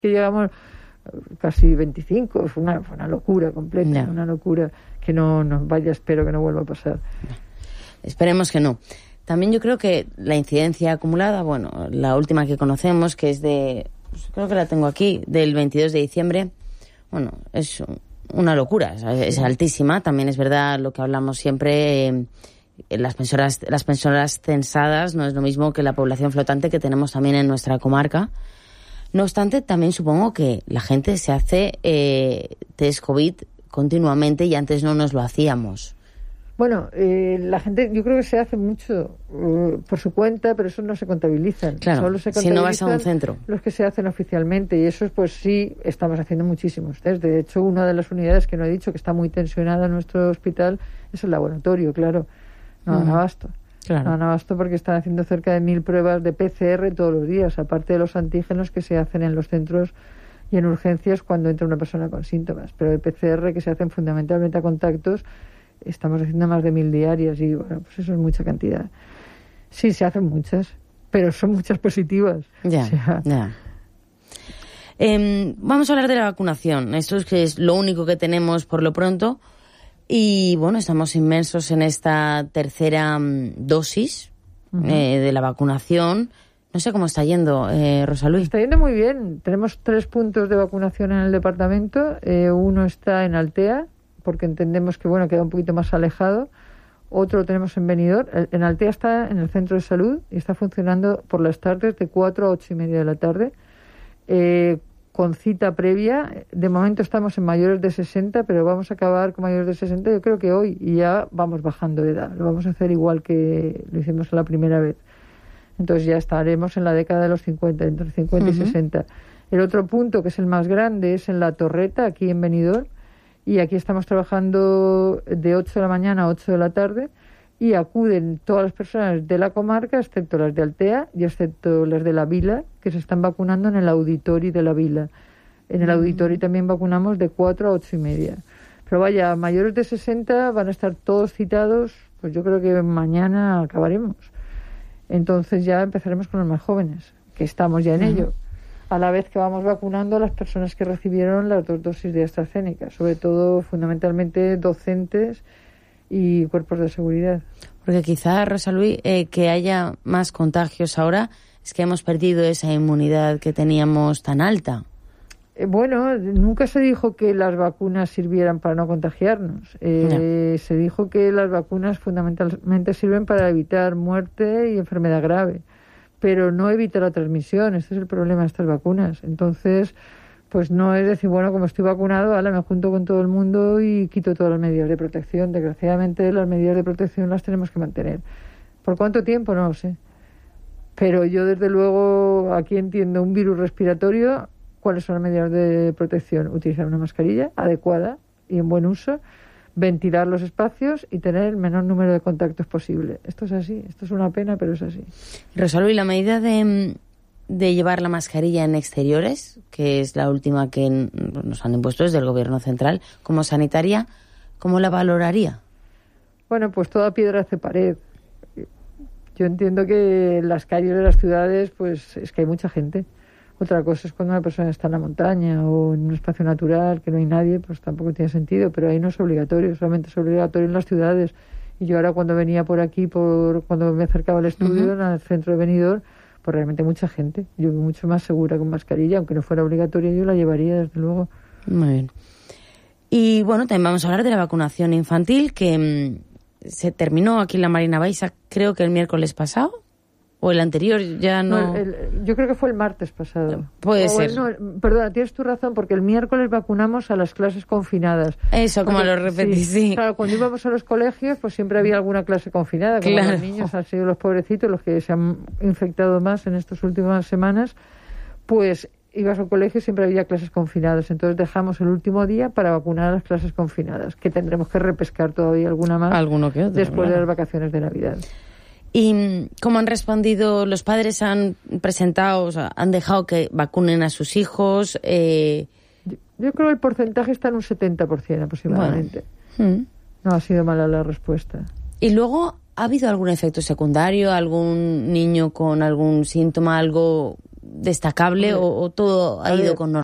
que llegamos casi 25, fue una locura completa, una locura que no nos vaya, espero que no vuelva a pasar. Esperemos que no. También yo creo que la incidencia acumulada, bueno, la última que conocemos, que es creo que la tengo aquí, del 22 de diciembre, bueno, es una locura, es altísima. También es verdad lo que hablamos siempre, las pensiones censadas no es lo mismo que la población flotante que tenemos también en nuestra comarca. No obstante, también supongo que la gente se hace test COVID continuamente y antes no nos lo hacíamos. Bueno, la gente, yo creo que se hace mucho por su cuenta, pero eso no se contabilizan. Claro, solo se si no vas a un centro. Los que se hacen oficialmente, y eso pues sí, estamos haciendo muchísimos test. De hecho, una de las unidades que no he dicho que está muy tensionada en nuestro hospital es el laboratorio, claro. No dan abasto. Claro. No dan abasto porque están haciendo cerca de 1.000 pruebas de PCR todos los días, aparte de los antígenos que se hacen en los centros y en urgencias cuando entra una persona con síntomas. Pero de PCR que se hacen fundamentalmente a contactos, estamos haciendo más de 1.000 diarias y bueno, pues eso es mucha cantidad. Sí, se hacen muchas, pero son muchas positivas. Ya. Vamos a hablar de la vacunación. Esto es que es lo único que tenemos por lo pronto. Y bueno, estamos inmersos en esta tercera dosis de la vacunación. No sé cómo está yendo, Rosa Luis. Está yendo muy bien. Tenemos 3 puntos de vacunación en el departamento. Uno está en Altea, porque entendemos que bueno, queda un poquito más alejado. Otro lo tenemos en Benidorm. En Altea está en el centro de salud y está funcionando por las tardes de 4 a 8:30 de la tarde, con cita previa. De momento estamos en mayores de 60, pero vamos a acabar con mayores de 60 yo creo que hoy, y ya vamos bajando de edad. Lo vamos a hacer igual que lo hicimos la primera vez. Entonces ya estaremos en la década de los 50, entre 50 y 60. El otro punto, que es el más grande, es en La Torreta, aquí en Benidorm. Y aquí estamos trabajando de 8 de la mañana a 8 de la tarde y acuden todas las personas de la comarca, excepto las de Altea y excepto las de la Vila, que se están vacunando en el auditorio de la Vila. En el auditorio también vacunamos de 4 a 8:30. Pero vaya, mayores de 60 van a estar todos citados, pues yo creo que mañana acabaremos. Entonces ya empezaremos con los más jóvenes, que estamos ya en ello. A la vez que vamos vacunando a las personas que recibieron las 2 dosis de AstraZeneca, sobre todo, fundamentalmente, docentes y cuerpos de seguridad. Porque quizá, Rosa Luis, que haya más contagios ahora es que hemos perdido esa inmunidad que teníamos tan alta. Bueno, nunca se dijo que las vacunas sirvieran para no contagiarnos. Se dijo que las vacunas fundamentalmente sirven para evitar muerte y enfermedad grave, pero no evita la transmisión. Este es el problema de estas vacunas. Entonces, pues no es decir, bueno, como estoy vacunado, ahora me junto con todo el mundo y quito todas las medidas de protección. Desgraciadamente, las medidas de protección las tenemos que mantener. ¿Por cuánto tiempo? No lo sé. Pero yo, desde luego, aquí entiendo un virus respiratorio. ¿Cuáles son las medidas de protección? Utilizar una mascarilla adecuada y en buen uso, ventilar los espacios y tener el menor número de contactos posible. Esto es así, esto es una pena, pero es así. Rosalú, ¿y la medida de llevar la mascarilla en exteriores, que es la última que nos han impuesto desde el Gobierno central, como sanitaria, cómo la valoraría? Bueno, pues toda piedra hace pared. Yo entiendo que en las calles de las ciudades, pues es que hay mucha gente. Otra cosa es cuando una persona está en la montaña o en un espacio natural que no hay nadie, pues tampoco tiene sentido, pero ahí no es obligatorio, solamente es obligatorio en las ciudades. Y yo ahora cuando venía por aquí, cuando me acercaba al estudio, en el centro de Benidorm, pues realmente mucha gente. Yo mucho más segura con mascarilla, aunque no fuera obligatoria, yo la llevaría, desde luego. Muy bien. Y bueno, también vamos a hablar de la vacunación infantil, que se terminó aquí en la Marina Baixa, creo que el miércoles pasado. ¿O el anterior? Ya no... yo creo que fue el martes pasado. Puede ser. Perdona, tienes tu razón, porque el miércoles vacunamos a las clases confinadas. Eso, como lo repetí, sí. Claro, cuando íbamos a los colegios, pues siempre había alguna clase confinada. Como los niños han sido los pobrecitos los que se han infectado más en estas últimas semanas, pues ibas al colegio y siempre había clases confinadas. Entonces dejamos el último día para vacunar a las clases confinadas, que tendremos que repescar todavía alguna más. Alguno que otro, después de las vacaciones de Navidad. ¿Y cómo han respondido? ¿Los padres han presentado, o sea, han dejado que vacunen a sus hijos? Yo creo que el porcentaje está en un 70% aproximadamente. Bueno. No ha sido mala la respuesta. ¿Y luego ha habido algún efecto secundario? ¿Algún niño con algún síntoma, algo destacable o todo ha ido con normalidad?